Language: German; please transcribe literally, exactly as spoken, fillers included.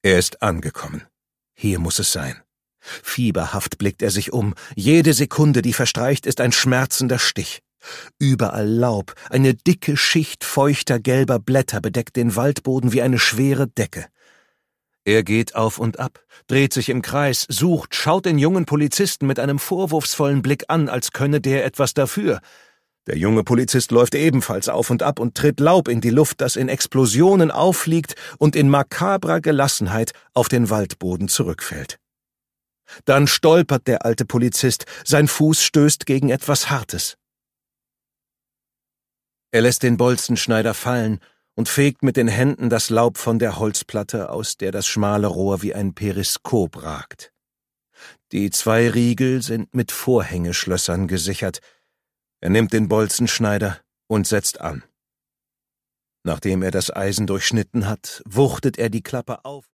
Er ist angekommen. Hier muss es sein. Fieberhaft blickt er sich um. Jede Sekunde, die verstreicht, ist ein schmerzender Stich. Überall Laub, eine dicke Schicht feuchter gelber Blätter bedeckt den Waldboden wie eine schwere Decke. Er geht auf und ab, dreht sich im Kreis, sucht, schaut den jungen Polizisten mit einem vorwurfsvollen Blick an, als könne der etwas dafür. Der junge Polizist läuft ebenfalls auf und ab und tritt Laub in die Luft, das in Explosionen auffliegt und in makabrer Gelassenheit auf den Waldboden zurückfällt. Dann stolpert der alte Polizist, sein Fuß stößt gegen etwas Hartes. Er lässt den Bolzenschneider fallen und fegt mit den Händen das Laub von der Holzplatte, aus der das schmale Rohr wie ein Periskop ragt. Die zwei Riegel sind mit Vorhängeschlössern gesichert. Er nimmt den Bolzenschneider und setzt an. Nachdem er das Eisen durchschnitten hat, wuchtet er die Klappe auf